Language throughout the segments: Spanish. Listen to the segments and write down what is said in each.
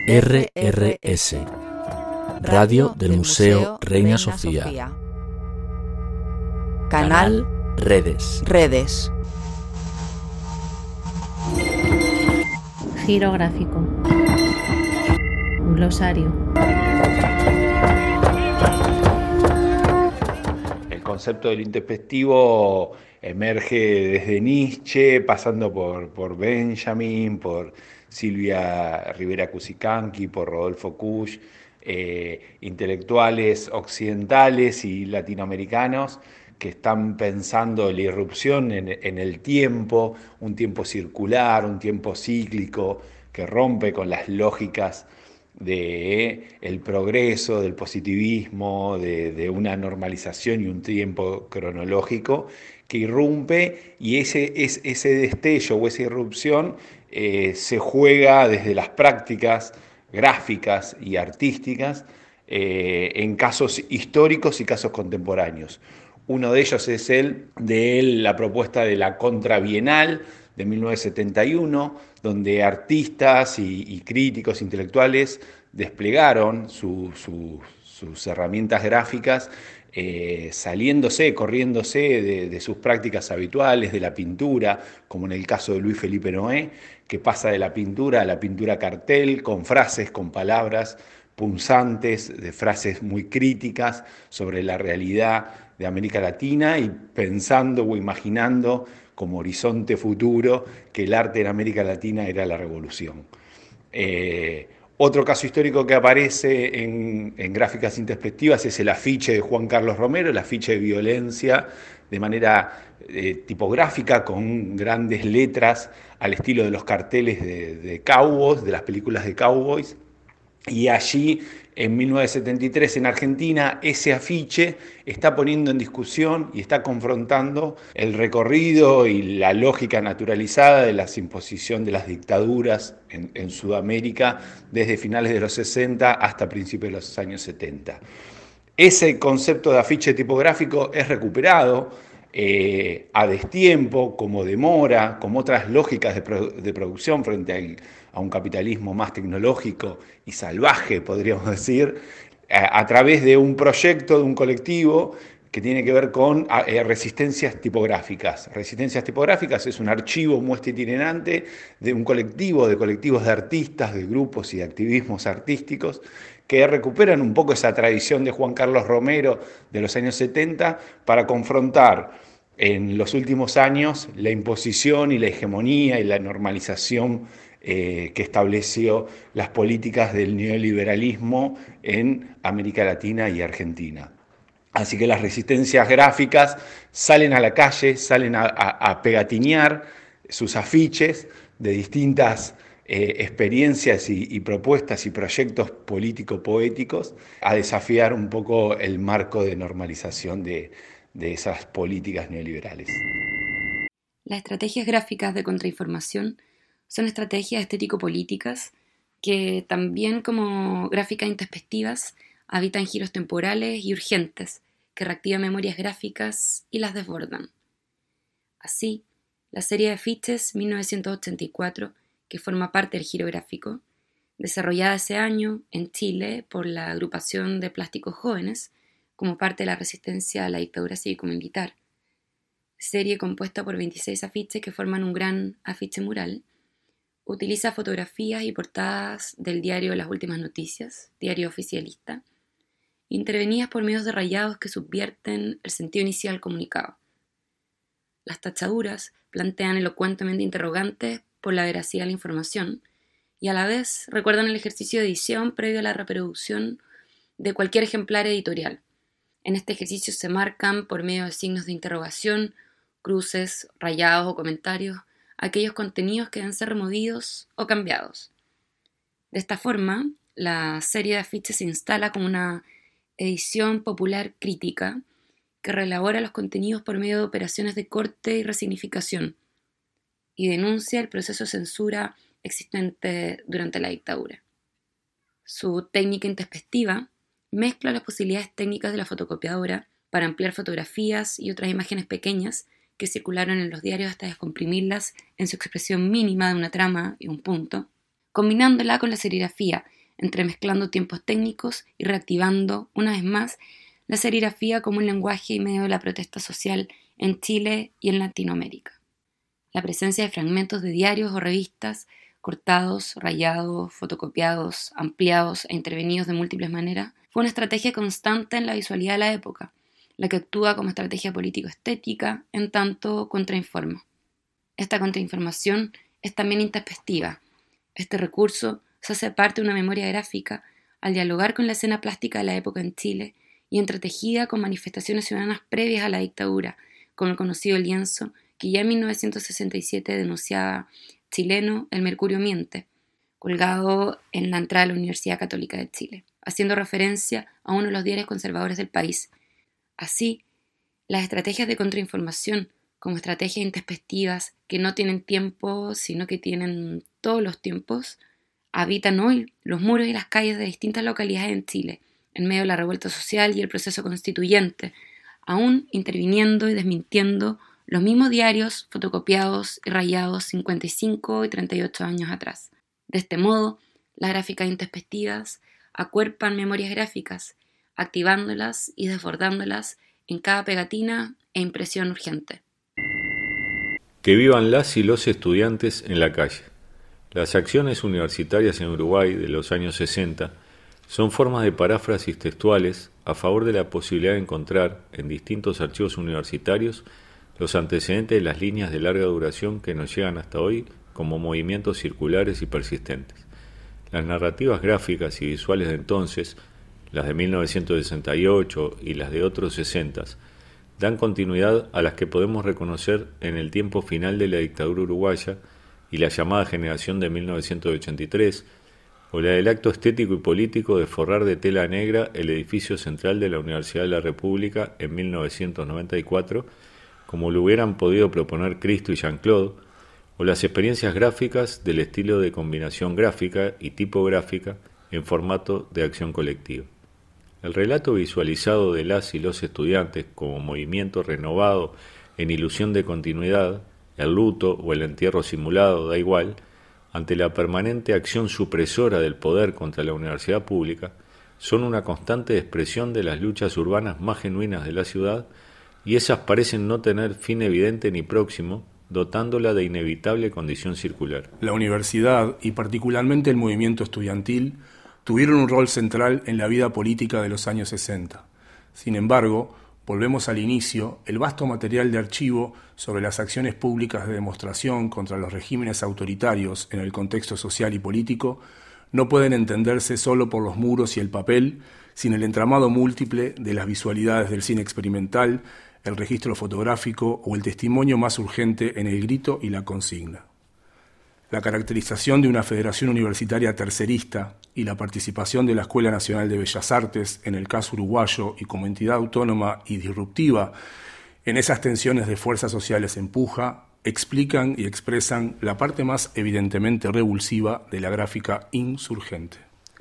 RRS, Radio del Museo Reina Sofía. Canal Redes. Girográfico. Glosario. El concepto del introspectivo emerge desde Nietzsche, pasando por Benjamin, por Silvia Rivera Cusicanqui, por Rodolfo Kusch, intelectuales occidentales y latinoamericanos que están pensando la irrupción en el tiempo, un tiempo circular, un tiempo cíclico, que rompe con las lógicas del progreso, del positivismo, de una normalización y un tiempo cronológico que irrumpe, y ese destello o esa irrupción se juega desde las prácticas gráficas y artísticas en casos históricos y casos contemporáneos. Uno de ellos es la propuesta de la Contrabienal de 1971, donde artistas y críticos intelectuales desplegaron sus herramientas gráficas, corriéndose de sus prácticas habituales, de la pintura, como en el caso de Luis Felipe Noé, que pasa de la pintura a la pintura cartel, con frases, con palabras punzantes, de frases muy críticas sobre la realidad de América Latina, y pensando o imaginando como horizonte futuro que el arte en América Latina era la revolución. Otro caso histórico que aparece en Gráficas Introspectivas es el afiche de Juan Carlos Romero, el afiche de violencia, de manera tipográfica, con grandes letras al estilo de los carteles de cowboys, de las películas de cowboys. Y allí, en 1973, en Argentina, ese afiche está poniendo en discusión y está confrontando el recorrido y la lógica naturalizada de la imposición de las dictaduras en Sudamérica desde finales de los 60 hasta principios de los años 70. Ese concepto de afiche tipográfico es recuperado a destiempo, como demora, como otras lógicas de producción frente a un capitalismo más tecnológico y salvaje, podríamos decir, a través de un proyecto, de un colectivo que tiene que ver con resistencias tipográficas. Resistencias tipográficas es un archivo, muestra itinerante de un colectivo, de colectivos de artistas, de grupos y de activismos artísticos que recuperan un poco esa tradición de Juan Carlos Romero de los años 70 para confrontar en los últimos años la imposición y la hegemonía y la normalización que estableció las políticas del neoliberalismo en América Latina y Argentina. Así que las resistencias gráficas salen a la calle, salen a pegatinear sus afiches de distintas experiencias y propuestas y proyectos político-poéticos, a desafiar un poco el marco de normalización de esas políticas neoliberales. Las estrategias gráficas de contrainformación son estrategias estético-políticas que también, como gráficas introspectivas, habitan giros temporales y urgentes que reactivan memorias gráficas y las desbordan. Así, la serie de afiches 1984, que forma parte del giro gráfico, desarrollada ese año en Chile por la agrupación de Plásticos Jóvenes como parte de la resistencia a la dictadura cívico-militar, serie compuesta por 26 afiches que forman un gran afiche mural, utiliza fotografías y portadas del diario Las Últimas Noticias, diario oficialista, intervenidas por medios de rayados que subvierten el sentido inicial del comunicado. Las tachaduras plantean elocuentemente interrogantes por la veracidad de la información y a la vez recuerdan el ejercicio de edición previo a la reproducción de cualquier ejemplar editorial. En este ejercicio se marcan, por medio de signos de interrogación, cruces, rayados o comentarios, aquellos contenidos que deben ser removidos o cambiados. De esta forma, la serie de afiches se instala como una edición popular crítica que reelabora los contenidos por medio de operaciones de corte y resignificación y denuncia el proceso de censura existente durante la dictadura. Su técnica introspectiva mezcla las posibilidades técnicas de la fotocopiadora para ampliar fotografías y otras imágenes pequeñas que circularon en los diarios hasta descomprimirlas en su expresión mínima de una trama y un punto, combinándola con la serigrafía entremezclando tiempos técnicos y reactivando, una vez más, la serigrafía como un lenguaje y medio de la protesta social en Chile y en Latinoamérica. La presencia de fragmentos de diarios o revistas, cortados, rayados, fotocopiados, ampliados e intervenidos de múltiples maneras, fue una estrategia constante en la visualidad de la época, la que actúa como estrategia político-estética, en tanto contrainforma. Esta contrainformación es también intempestiva. Este recurso se hace parte de una memoria gráfica al dialogar con la escena plástica de la época en Chile y entretejida con manifestaciones ciudadanas previas a la dictadura, como el conocido lienzo que ya en 1967 denunciaba chileno El Mercurio Miente, colgado en la entrada de la Universidad Católica de Chile, haciendo referencia a uno de los diarios conservadores del país. Así, las estrategias de contrainformación, como estrategias intempestivas que no tienen tiempo, sino que tienen todos los tiempos, habitan hoy los muros y las calles de distintas localidades en Chile, en medio de la revuelta social y el proceso constituyente, aún interviniendo y desmintiendo los mismos diarios fotocopiados y rayados 55 y 38 años atrás. De este modo, las gráficas intempestivas acuerpan memorias gráficas, activándolas y desbordándolas en cada pegatina e impresión urgente. Que vivan las y los estudiantes en la calle. Las acciones universitarias en Uruguay de los años 60 son formas de paráfrasis textuales a favor de la posibilidad de encontrar en distintos archivos universitarios los antecedentes de las líneas de larga duración que nos llegan hasta hoy como movimientos circulares y persistentes. Las narrativas gráficas y visuales de entonces, las de 1968 y las de otros 60, dan continuidad a las que podemos reconocer en el tiempo final de la dictadura uruguaya y la llamada generación de 1983, o la del acto estético y político de forrar de tela negra el edificio central de la Universidad de la República en 1994, como lo hubieran podido proponer Cristo y Jean-Claude, o las experiencias gráficas del estilo de combinación gráfica y tipográfica en formato de acción colectiva. El relato visualizado de las y los estudiantes como movimiento renovado en ilusión de continuidad, el luto o el entierro simulado, da igual, ante la permanente acción supresora del poder contra la universidad pública, son una constante expresión de las luchas urbanas más genuinas de la ciudad, y esas parecen no tener fin evidente ni próximo, dotándola de inevitable condición circular. La universidad, y particularmente el movimiento estudiantil, tuvieron un rol central en la vida política de los años 60. Sin embargo, volvemos al inicio, el vasto material de archivo sobre las acciones públicas de demostración contra los regímenes autoritarios en el contexto social y político no pueden entenderse solo por los muros y el papel, sin el entramado múltiple de las visualidades del cine experimental, el registro fotográfico o el testimonio más urgente en el grito y la consigna. La caracterización de una federación universitaria tercerista y la participación de la Escuela Nacional de Bellas Artes en el caso uruguayo y como entidad autónoma y disruptiva en esas tensiones de fuerzas sociales en puja, explican y expresan la parte más evidentemente revulsiva de la gráfica insurgente.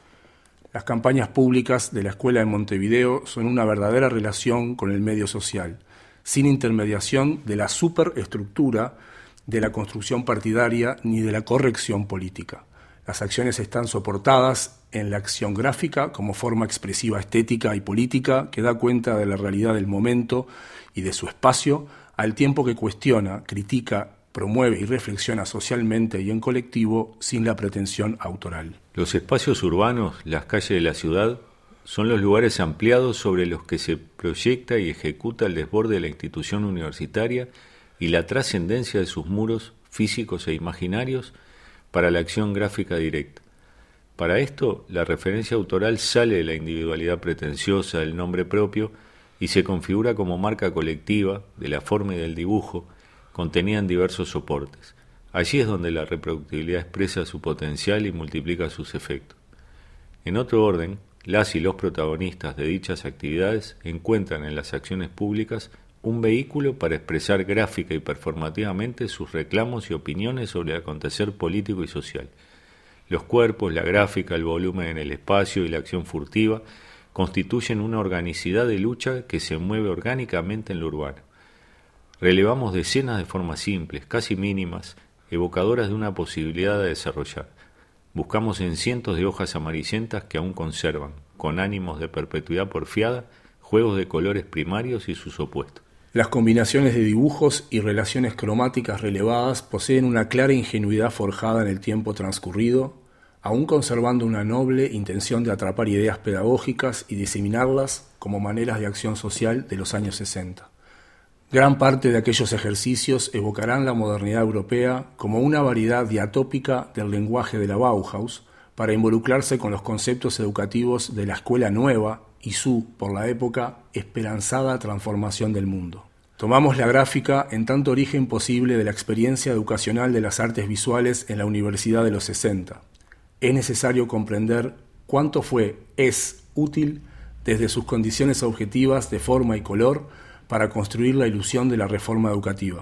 Las campañas públicas de la Escuela de Montevideo son una verdadera relación con el medio social, sin intermediación de la superestructura de la construcción partidaria ni de la corrección política. Las acciones están soportadas en la acción gráfica como forma expresiva estética y política que da cuenta de la realidad del momento y de su espacio, al tiempo que cuestiona, critica, promueve y reflexiona socialmente y en colectivo sin la pretensión autoral. Los espacios urbanos, las calles de la ciudad, son los lugares ampliados sobre los que se proyecta y ejecuta el desborde de la institución universitaria y la trascendencia de sus muros físicos e imaginarios para la acción gráfica directa. Para esto, la referencia autoral sale de la individualidad pretenciosa del nombre propio y se configura como marca colectiva de la forma y del dibujo, contenida en diversos soportes. Allí es donde la reproductibilidad expresa su potencial y multiplica sus efectos. En otro orden, las y los protagonistas de dichas actividades encuentran en las acciones públicas un vehículo para expresar gráfica y performativamente sus reclamos y opiniones sobre el acontecer político y social. Los cuerpos, la gráfica, el volumen en el espacio y la acción furtiva constituyen una organicidad de lucha que se mueve orgánicamente en lo urbano. Relevamos decenas de formas simples, casi mínimas, evocadoras de una posibilidad de desarrollar. Buscamos en cientos de hojas amarillentas que aún conservan, con ánimos de perpetuidad porfiada, juegos de colores primarios y sus opuestos. Las combinaciones de dibujos y relaciones cromáticas relevadas poseen una clara ingenuidad forjada en el tiempo transcurrido, aún conservando una noble intención de atrapar ideas pedagógicas y diseminarlas como maneras de acción social de los años 60. Gran parte de aquellos ejercicios evocarán la modernidad europea como una variedad diatópica del lenguaje de la Bauhaus para involucrarse con los conceptos educativos de la escuela nueva y su, por la época, esperanzada transformación del mundo. Tomamos la gráfica en tanto origen posible de la experiencia educacional de las artes visuales en la Universidad de los 60. Es necesario comprender cuánto es útil desde sus condiciones objetivas de forma y color para construir la ilusión de la reforma educativa.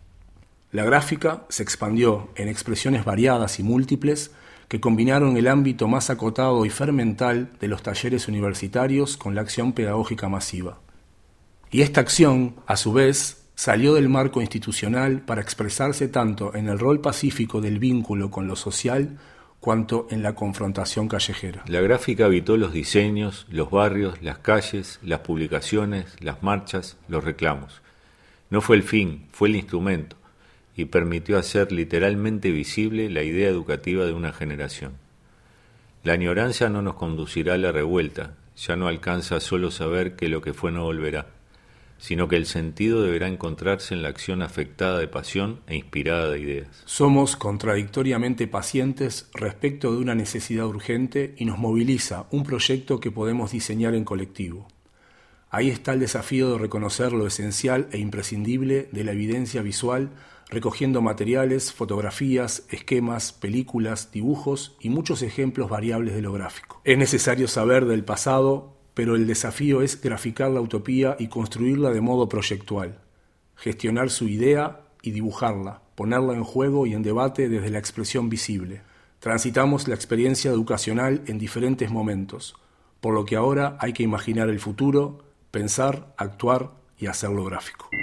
La gráfica se expandió en expresiones variadas y múltiples que combinaron el ámbito más acotado y fermental de los talleres universitarios con la acción pedagógica masiva. Y esta acción, a su vez, salió del marco institucional para expresarse tanto en el rol pacífico del vínculo con lo social cuanto en la confrontación callejera. La gráfica habitó los diseños, los barrios, las calles, las publicaciones, las marchas, los reclamos. No fue el fin, fue el instrumento, y permitió hacer literalmente visible la idea educativa de una generación. La añoranza no nos conducirá a la revuelta, ya no alcanza solo saber que lo que fue no volverá, sino que el sentido deberá encontrarse en la acción afectada de pasión e inspirada de ideas. Somos contradictoriamente pacientes respecto de una necesidad urgente y nos moviliza un proyecto que podemos diseñar en colectivo. Ahí está el desafío de reconocer lo esencial e imprescindible de la evidencia visual, recogiendo materiales, fotografías, esquemas, películas, dibujos y muchos ejemplos variables de lo gráfico. Es necesario saber del pasado, pero el desafío es graficar la utopía y construirla de modo proyectual, gestionar su idea y dibujarla, ponerla en juego y en debate desde la expresión visible. Transitamos la experiencia educacional en diferentes momentos, por lo que ahora hay que imaginar el futuro, pensar, actuar y hacerlo gráfico.